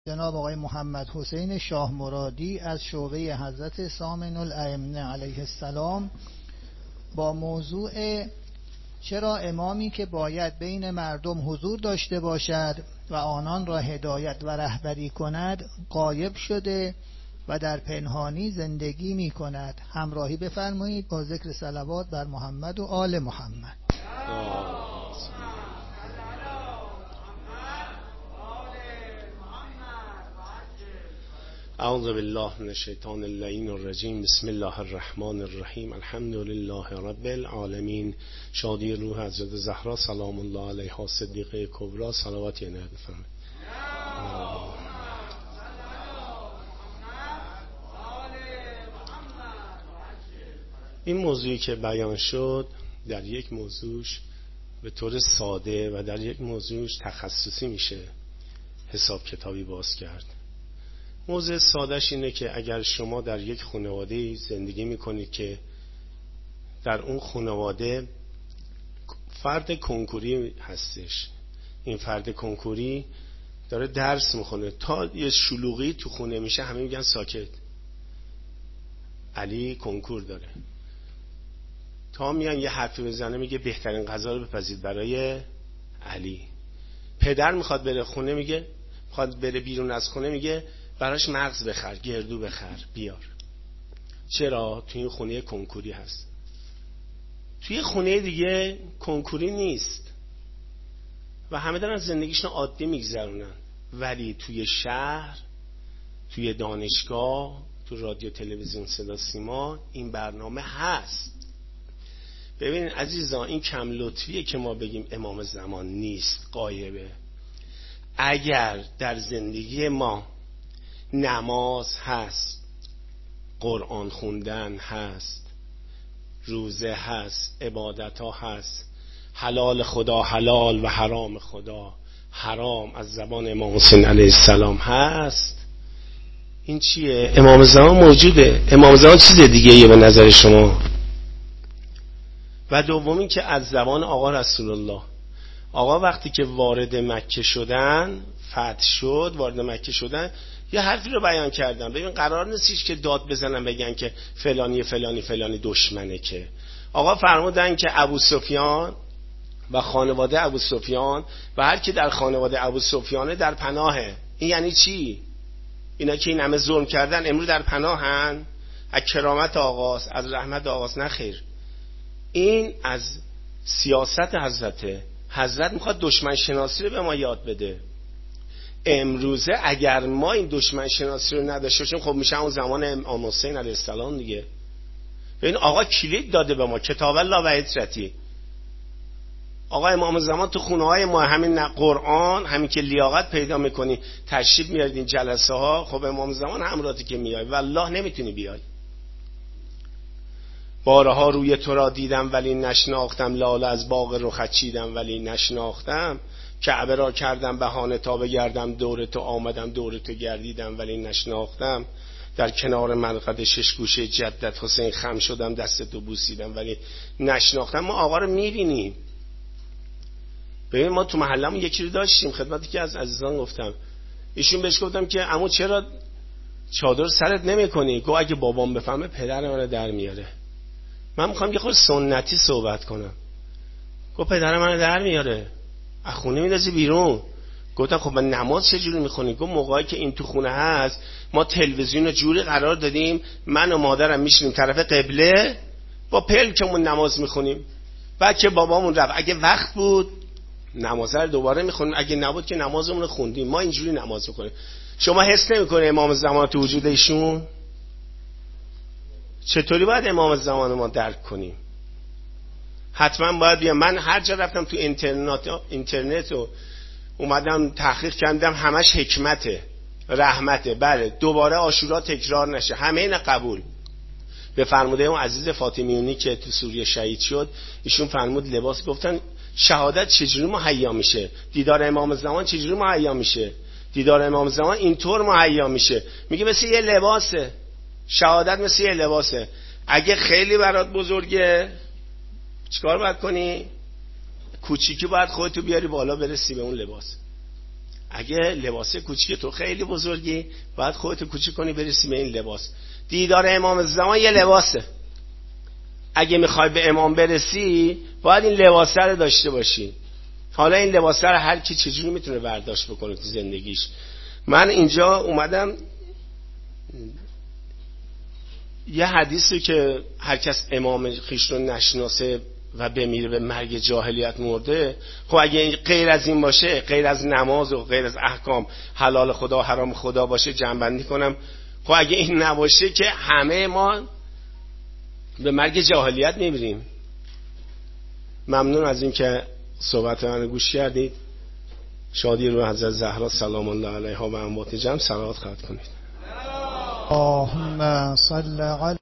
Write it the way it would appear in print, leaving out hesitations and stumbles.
جناب آقای محمد حسین شاه مرادی از شعبه حضرت سامن الائمه علیه السلام با موضوع چرا امامی که باید بین مردم حضور داشته باشد و آنان را هدایت و رهبری کند غایب شده و در پنهانی زندگی می کند همراهی بفرمایید با ذکر صلوات بر محمد و آل محمد. اعوذ بالله من الشیطان اللعین الرجیم. بسم الله الرحمن الرحیم. الحمد لله رب العالمین. شادی روح حضرت زهرا سلام الله علیها صدیقه کبرا صلوات عنایت بفرمایید. این موضوعی که بیان شد در یک موضوعش به طور ساده و در یک موضوعش تخصصی میشه حساب کتابی باز کرد. موضوع سادهش اینه که اگر شما در یک خانواده زندگی میکنید که در اون خانواده فرد کنکوری هستش، این فرد کنکوری داره درس میخونه، تا یه شلوغی تو خونه میشه همه میگن ساکت، علی کنکور داره، تا میان یه حرفی بزنه میگه بهترین غذا رو بپزید برای علی. پدر میخواد بره خونه، میگه میخواد بره بیرون از خونه، میگه براش مغز بخر، گردو بخر بیار. چرا؟ توی این خونه کنکوری هست. توی خونه دیگه کنکوری نیست و همه دارن زندگیشون عادی میگذرونن، ولی توی شهر، توی دانشگاه، تو رادیو تلویزیون صدا سیما این برنامه هست. ببینید عزیزان، این کم لطفیه که ما بگیم امام زمان نیست، غایبه. اگر در زندگی ما نماز هست، قرآن خوندن هست، روزه هست، عبادت ها هست، حلال خدا حلال و حرام خدا حرام از زبان امام حسین علیه السلام هست، این چیه؟ امام زمان موجوده. امام زمان چیز دیگه یه به نظر شما؟ و دومی که از زبان آقا رسول الله. آقا وقتی که وارد مکه شدن، فتح شد، وارد مکه شدن، یه حرفی رو بیان کردن. ببین قرار نیستش که داد بزنن بگن که فلانی فلانی فلانی دشمنه، که آقا فرمودن که ابو سفیان و خانواده ابو سفیان و هر کی در خانواده ابو سفیان در پناهه. این یعنی چی؟ اینا که این همه ظلم کردن امروز در پناهن؟ از کرامت آقاست، از رحمت آقاست؟ نخیر، این از سیاست حضرت میخواد دشمن شناسی رو به ما یاد بده. امروزه اگر ما این دشمن شناسی رو نداشته باشیم، خب میشه اون زمان امام حسین علیه السلام دیگه. ببین آقا کلید داده به ما، کتاب الله و عترتی. آقا امام زمان تو خونه های ما، همین قرآن، همین که لیاقت پیدا میکنی تشریف میارید این جلسه ها، خب امام زمان همراهی که میای والله نمیتونی بیای. بارها روی تو را دیدم ولی نشناختم، لاله از باغ رخت چیدم ولی نشناختم، کعبه را کردم بهانه تا بگردم دور تو، آمدم دور تو گردیدم ولی نشناختم، در کنار مرقد شش گوشه جدت حسین خم شدم دست تو بوسیدم ولی نشناختم. ما آقا رو میبینیم. ببین ما تو محلمون یکی رو داشتیم، خدمتی که از عزیزان گفتم، ایشون بهش گفتم که عمو چرا چادر سرت نمی‌کنی؟ گفت اگه بابام بفهمه پدر منو در میاره. من میخوام یه خود سنتی صحبت کنم. گفت پدر منو در میاره، از خونه میندازی بیرون. گفتم خب من نماز چجوری میخونی؟ گفت موقعی که این تو خونه هست ما تلویزیون رو جوری قرار دادیم من و مادرم میشینیم طرف قبله با پلکمون نماز میخونیم، بعد که بابامون رفت اگه وقت بود نماز رو دوباره میخونیم، اگه نبود که نمازمون رو خوندیم. ما اینجوری نماز میخونیم. شما حس نمیکنه امام زمان تو وجود ایشون؟ چطوری باید امام زمان ما درک کنیم؟ حتما باید بیام. من هر جا رفتم تو اینترنت رو اومدم تحقیق کردم، همش حکمته، رحمته. بله دوباره عاشورا تکرار نشه، همه اینا قبول. به فرموده اون عزیز فاطمیونی که تو سوریه شهید شد، ایشون فرمود لباس، گفتن شهادت چجوری مهیا میشه؟ دیدار امام زمان چجوری مهیا میشه؟ دیدار امام زمان اینطور مهیا میشه، میگه مثل یه لباسه، شهادت مثل یه لباسه. اگه خیلی برات بزرگه چیکار باید کنی؟ کوچیکی باید خودتو بیاری بالا برسی به اون لباس. اگه لباس کوچیک تو خیلی بزرگی باید خودت کوچیک کنی برسی به این لباس. دیدار امام زمان یه لباسه. اگه میخوای به امام برسی باید این لباسه رو داشته باشی. حالا این لباسه رو هر کی چجوری میتونه برداشت بکنه تو زندگیش. من اینجا اومدم یه حدیثی که هر کس امام خویش رو نشناسه و بمیره به مرگ جاهلیت مرده، خب اگه غیر از این باشه، غیر از نماز و غیر از احکام حلال خدا حرام خدا باشه، جمع‌بندی کنم، خب اگه این نباشه که همه ما به مرگ جاهلیت میمیریم. ممنون از این که صحبت من گوش کردید. شادی روح حضرت زهرا سلام الله علیها و اموات جمع صلوات خواهد کنید. اللهم صل علی